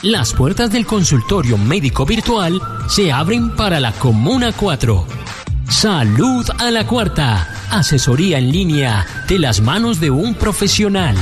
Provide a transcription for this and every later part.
Las puertas del consultorio médico virtual se abren para la Comuna 4. Salud a la Cuarta. Asesoría en línea de las manos de un profesional.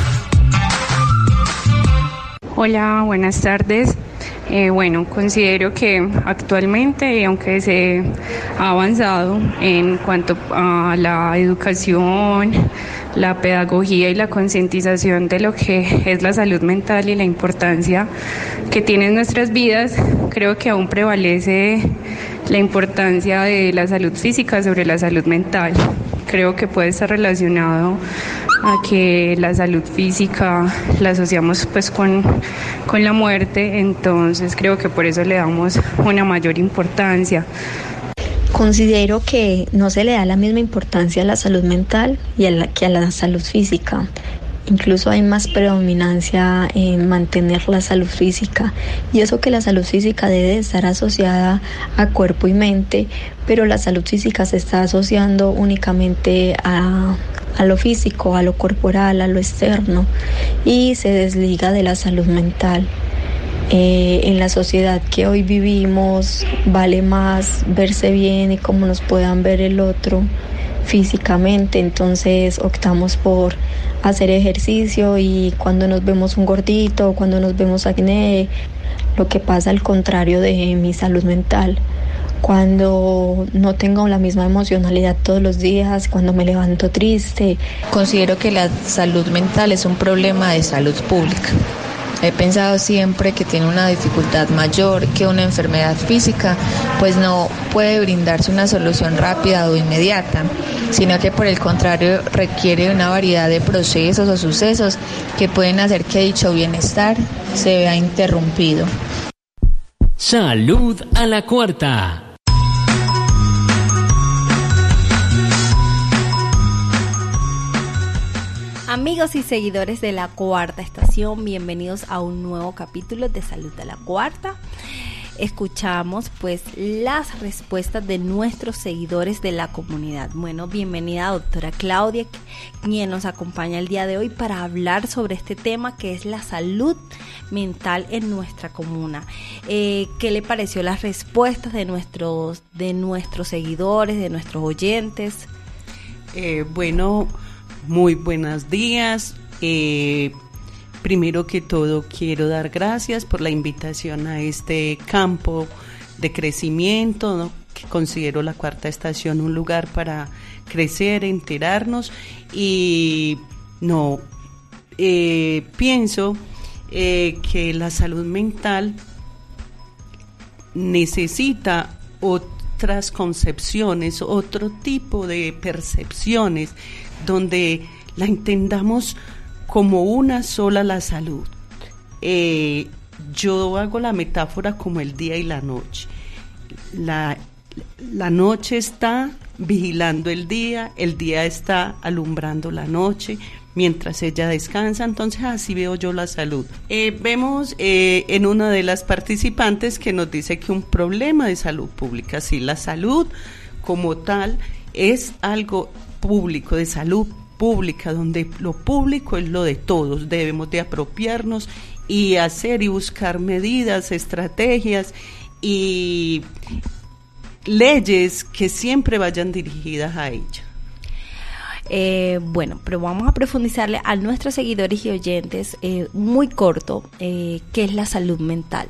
Hola, buenas tardes. Considero que actualmente, aunque se ha avanzado en cuanto a la educación, la pedagogía y la concientización de lo que es la salud mental y la importancia que tiene en nuestras vidas, creo que aún prevalece la importancia de la salud física sobre la salud mental. Creo que puede estar relacionado a que la salud física la asociamos pues con la muerte, entonces creo que por eso le damos una mayor importancia. Considero que no se le da la misma importancia a la salud mental que a la salud física. Incluso hay más predominancia en mantener la salud física, y eso que la salud física debe estar asociada a cuerpo y mente, pero la salud física se está asociando únicamente a lo físico, a lo corporal, a lo externo, y se desliga de la salud mental. En la sociedad que hoy vivimos vale más verse bien y cómo nos puedan ver el otro físicamente, entonces optamos por hacer ejercicio, y cuando nos vemos un gordito, cuando nos vemos acné, lo que pasa al contrario de mi salud mental. Cuando no tengo la misma emocionalidad todos los días, cuando me levanto triste. Considero que la salud mental es un problema de salud pública. He pensado siempre que tiene una dificultad mayor que una enfermedad física, pues no puede brindarse una solución rápida o inmediata, sino que por el contrario requiere una variedad de procesos o sucesos que pueden hacer que dicho bienestar se vea interrumpido. Salud a la Cuarta. Amigos y seguidores de La Cuarta Estación, bienvenidos a un nuevo capítulo de Salud a la Cuarta. Escuchamos pues las respuestas de nuestros seguidores de la comunidad. Bueno, bienvenida doctora Claudia, quien nos acompaña el día de hoy para hablar sobre este tema que es la salud mental en nuestra comuna. ¿Qué le pareció las respuestas de nuestros seguidores, de nuestros oyentes? Muy buenos días. Primero que todo quiero dar gracias por la invitación a este campo de crecimiento, ¿no? Que considero la Cuarta Estación un lugar para crecer, enterarnos, y pienso que la salud mental necesita otras concepciones, otro tipo de percepciones, donde la entendamos como una sola la salud. Yo hago la metáfora como el día y la noche. La noche está vigilando el día está alumbrando la noche mientras ella descansa, entonces así veo yo la salud. Vemos en una de las participantes que nos dice que un problema de salud pública, sí, la salud como tal es algo público, de salud pública, donde lo público es lo de todos. Debemos de apropiarnos y hacer y buscar medidas, estrategias y leyes que siempre vayan dirigidas a ella. Pero vamos a profundizarle a nuestros seguidores y oyentes muy corto, ¿qué es la salud mental?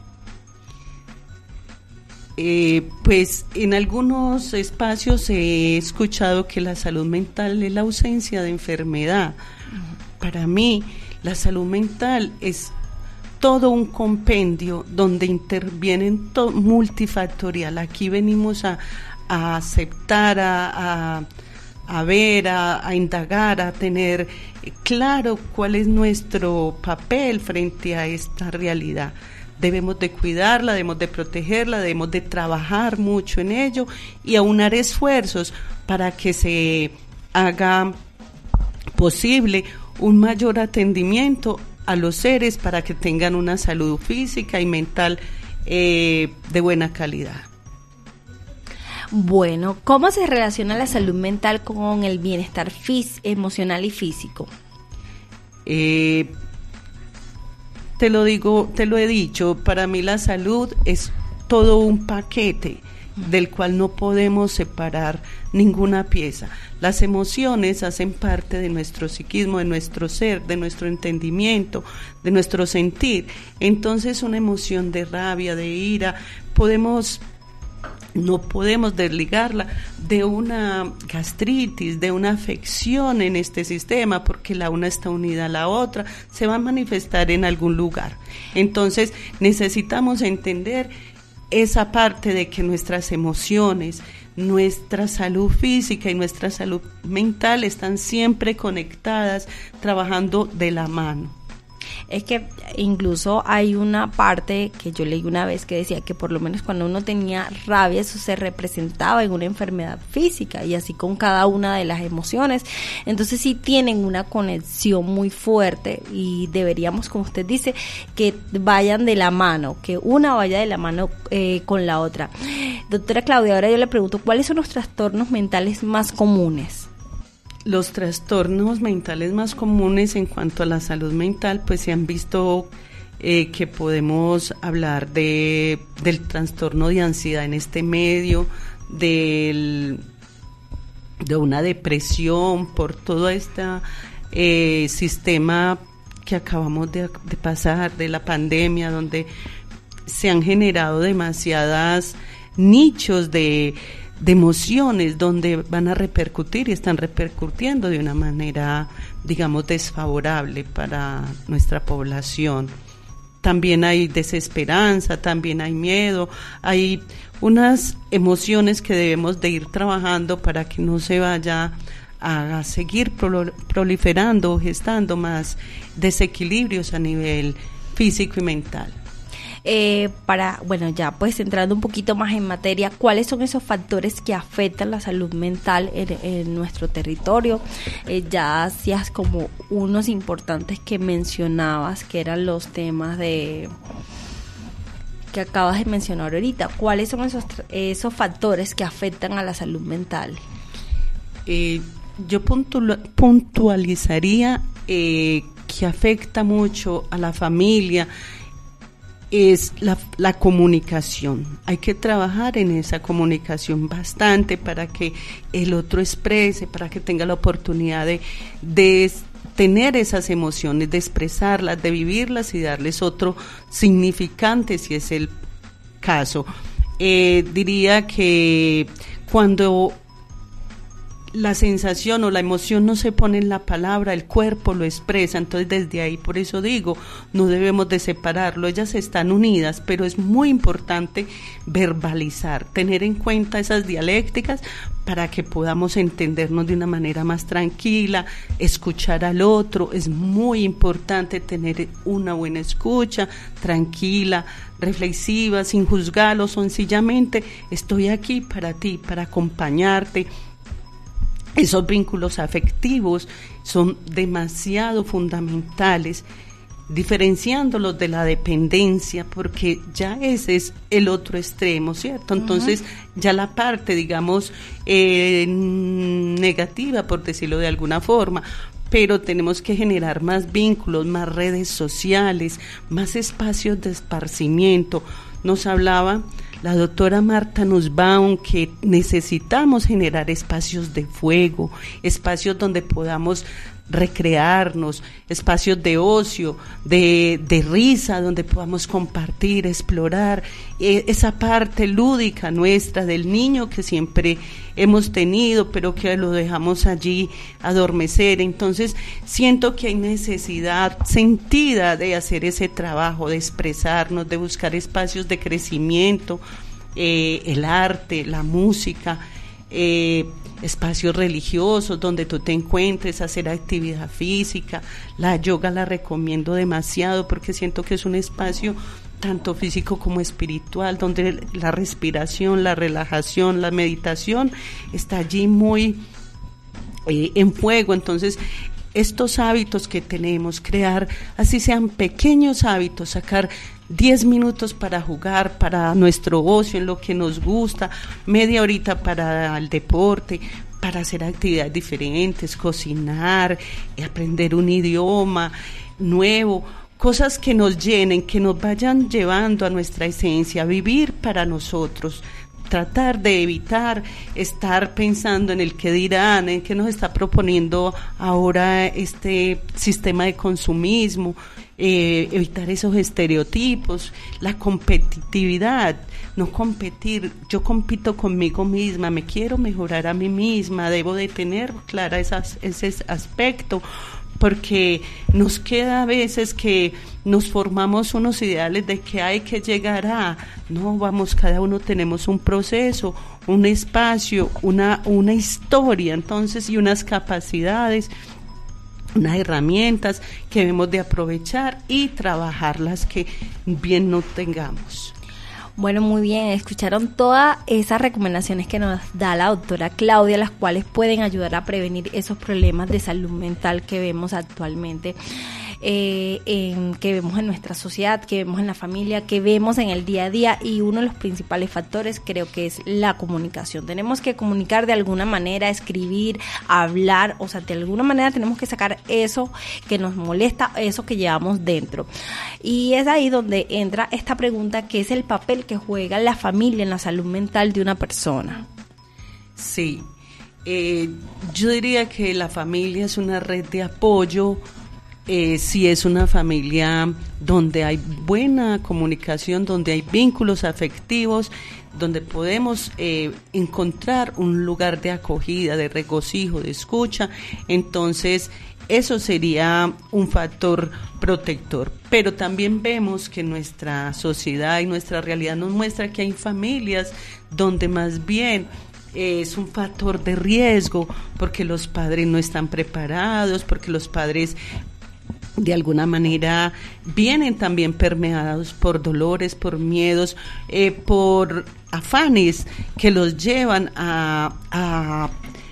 Pues en algunos espacios he escuchado que la salud mental es la ausencia de enfermedad. Para mí, la salud mental es todo un compendio donde intervienen multifactorial. Aquí venimos a aceptar, a ver, a indagar, a tener claro cuál es nuestro papel frente a esta realidad. Debemos de cuidarla, debemos de protegerla, debemos de trabajar mucho en ello y aunar esfuerzos para que se haga posible un mayor atendimiento a los seres para que tengan una salud física y mental de buena calidad. Bueno, ¿cómo se relaciona la salud mental con el bienestar emocional y físico? te lo he dicho, para mí la salud es todo un paquete del cual no podemos separar ninguna pieza. Las emociones hacen parte de nuestro psiquismo, de nuestro ser, de nuestro entendimiento, de nuestro sentir. Entonces una emoción de rabia, de ira, no podemos desligarla de una gastritis, de una afección en este sistema, porque la una está unida a la otra, se va a manifestar en algún lugar. Entonces necesitamos entender esa parte de que nuestras emociones, nuestra salud física y nuestra salud mental están siempre conectadas, trabajando de la mano. Es que incluso hay una parte que yo leí una vez que decía que por lo menos cuando uno tenía rabia, eso se representaba en una enfermedad física, y así con cada una de las emociones. Entonces sí tienen una conexión muy fuerte, y deberíamos, como usted dice, que vayan de la mano, que una vaya de la mano con la otra. Doctora Claudia, ahora yo le pregunto, ¿cuáles son los trastornos mentales más comunes? Los trastornos mentales más comunes en cuanto a la salud mental, pues se han visto que podemos hablar del trastorno de ansiedad en este medio, de una depresión por todo este sistema que acabamos de pasar, de la pandemia, donde se han generado demasiadas nichos de emociones donde van a repercutir y están repercutiendo de una manera, digamos, desfavorable para nuestra población. También hay desesperanza, también hay miedo, hay unas emociones que debemos de ir trabajando para que no se vaya a seguir proliferando o gestando más desequilibrios a nivel físico y mental. Ya pues entrando un poquito más en materia, ¿cuáles son esos factores que afectan la salud mental en nuestro territorio? Ya hacías como unos importantes que mencionabas, que eran los temas que acabas de mencionar ahorita. ¿Cuáles son esos factores que afectan a la salud mental? Yo puntualizaría que afecta mucho a la familia, es la comunicación. Hay que trabajar en esa comunicación bastante para que el otro exprese, para que tenga la oportunidad de tener esas emociones, de expresarlas, de vivirlas y darles otro significante si es el caso. Diría que cuando la sensación o la emoción no se pone en la palabra, el cuerpo lo expresa. Entonces desde ahí, por eso digo, no debemos de separarlo, ellas están unidas, pero es muy importante verbalizar, tener en cuenta esas dialécticas para que podamos entendernos de una manera más tranquila, escuchar al otro. Es muy importante tener una buena escucha, tranquila, reflexiva, sin juzgarlo, sencillamente estoy aquí para ti, para acompañarte. Esos vínculos afectivos son demasiado fundamentales, diferenciándolos de la dependencia, porque ya ese es el otro extremo, ¿cierto? Entonces, ya la parte, digamos, negativa, por decirlo de alguna forma, pero tenemos que generar más vínculos, más redes sociales, más espacios de esparcimiento. Nos hablaba la doctora Marta Nussbaum que necesitamos generar espacios de fuego, espacios donde podamos recrearnos, espacios de ocio, de risa, donde podamos compartir, explorar esa parte lúdica nuestra del niño que siempre hemos tenido, pero que lo dejamos allí adormecer. Entonces siento que hay necesidad sentida de hacer ese trabajo, de expresarnos, de buscar espacios de crecimiento, el arte, la música, espacios religiosos donde tú te encuentres, hacer actividad física. La yoga la recomiendo demasiado porque siento que es un espacio tanto físico como espiritual, donde la respiración, la relajación, la meditación está allí muy en fuego. Entonces, estos hábitos que tenemos, crear, así sean pequeños hábitos, sacar 10 minutos para jugar, para nuestro ocio, en lo que nos gusta, media horita para el deporte, para hacer actividades diferentes, cocinar, aprender un idioma nuevo, cosas que nos llenen, que nos vayan llevando a nuestra esencia, vivir para nosotros, tratar de evitar estar pensando en el que dirán, en qué nos está proponiendo ahora este sistema de consumismo, evitar esos estereotipos, la competitividad, no competir. Yo compito conmigo misma, me quiero mejorar a mí misma, debo de tener clara ese aspecto, porque nos queda a veces que nos formamos unos ideales de que hay que llegar a, no, vamos, cada uno tenemos un proceso, un espacio, una historia, entonces, y unas capacidades, unas herramientas que debemos de aprovechar y trabajar las que bien no tengamos. Bueno, muy bien, escucharon todas esas recomendaciones que nos da la doctora Claudia, las cuales pueden ayudar a prevenir esos problemas de salud mental que vemos actualmente, que vemos en nuestra sociedad, que vemos en la familia, que vemos en el día a día, y uno de los principales factores creo que es la comunicación. Tenemos que comunicar de alguna manera, escribir, hablar, o sea, de alguna manera tenemos que sacar eso que nos molesta, eso que llevamos dentro. Y es ahí donde entra esta pregunta, que es el papel que juega la familia en la salud mental de una persona. Sí, yo diría que la familia es una red de apoyo. Si es una familia donde hay buena comunicación, donde hay vínculos afectivos, donde podemos encontrar un lugar de acogida, de regocijo, de escucha, entonces eso sería un factor protector. Pero también vemos que nuestra sociedad y nuestra realidad nos muestra que hay familias donde más bien es un factor de riesgo, porque los padres no están preparados, porque los padres de alguna manera vienen también permeados por dolores, por miedos, por afanes que los llevan a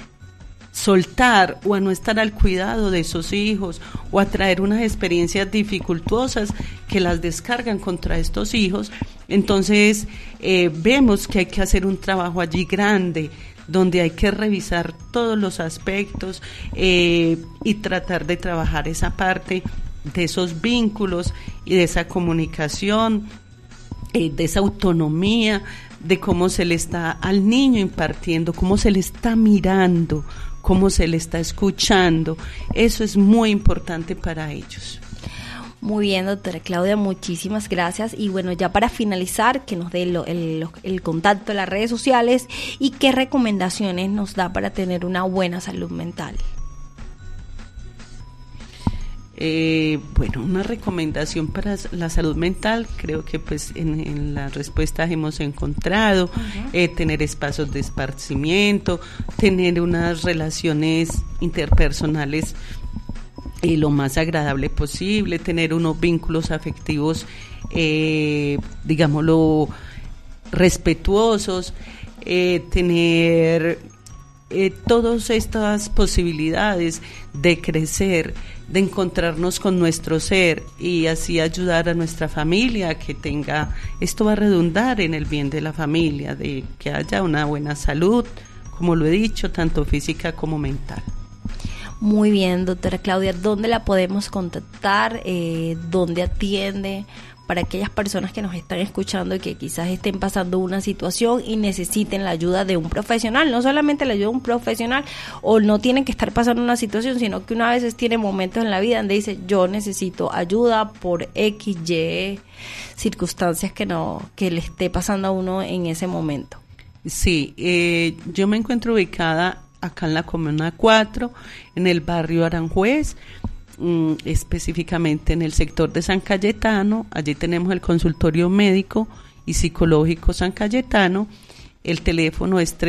soltar o a no estar al cuidado de esos hijos, o a traer unas experiencias dificultosas que las descargan contra estos hijos. Entonces vemos que hay que hacer un trabajo allí grande, donde hay que revisar todos los aspectos y tratar de trabajar esa parte de esos vínculos y de esa comunicación, de esa autonomía, de cómo se le está al niño impartiendo, cómo se le está mirando, cómo se le está escuchando. Eso es muy importante para ellos. Muy bien, doctora Claudia, muchísimas gracias. Y bueno, ya para finalizar, que nos dé el contacto de las redes sociales y qué recomendaciones nos da para tener una buena salud mental. Bueno, una recomendación para la salud mental, creo que pues en las respuestas hemos encontrado, tener espacios de esparcimiento, tener unas relaciones interpersonales lo más agradable posible, tener unos vínculos afectivos, digámoslo, respetuosos, tener todas estas posibilidades de crecer, de encontrarnos con nuestro ser y así ayudar a nuestra familia a que tenga, esto va a redundar en el bien de la familia, de que haya una buena salud, como lo he dicho, tanto física como mental. Muy bien, doctora Claudia, ¿dónde la podemos contactar? ¿Dónde atiende? Para aquellas personas que nos están escuchando y que quizás estén pasando una situación y necesiten la ayuda de un profesional, no solamente la ayuda de un profesional, o no tienen que estar pasando una situación, sino que una vez tiene momentos en la vida donde dice, yo necesito ayuda por X, Y circunstancias que le esté pasando a uno en ese momento. Sí, yo me encuentro ubicada acá en la Comuna 4, en el barrio Aranjuez, específicamente en el sector de San Cayetano. Allí tenemos el consultorio médico y psicológico San Cayetano. El teléfono es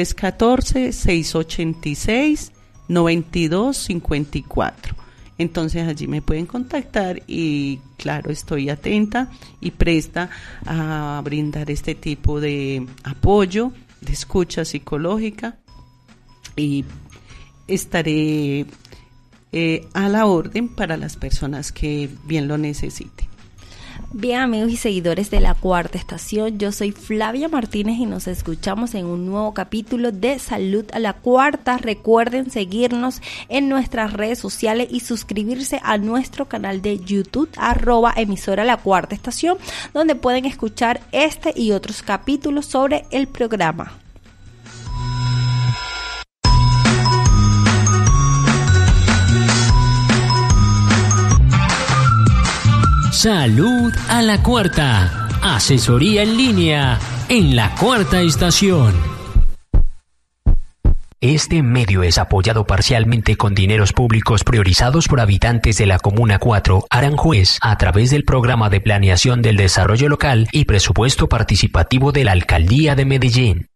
314-686-9254. Entonces allí me pueden contactar y claro, estoy atenta y presta a brindar este tipo de apoyo, de escucha psicológica, y estaré a la orden para las personas que bien lo necesiten. Bien, amigos y seguidores de La Cuarta Estación, yo soy Flavia Martínez y nos escuchamos en un nuevo capítulo de Salud a la Cuarta. Recuerden seguirnos en nuestras redes sociales y suscribirse a nuestro canal de YouTube, @emisora La Cuarta Estación, donde pueden escuchar este y otros capítulos sobre el programa. Salud a la Cuarta. Asesoría en línea en La Cuarta Estación. Este medio es apoyado parcialmente con dineros públicos priorizados por habitantes de la Comuna 4, Aranjuez, a través del Programa de Planeación del Desarrollo Local y Presupuesto Participativo de la Alcaldía de Medellín.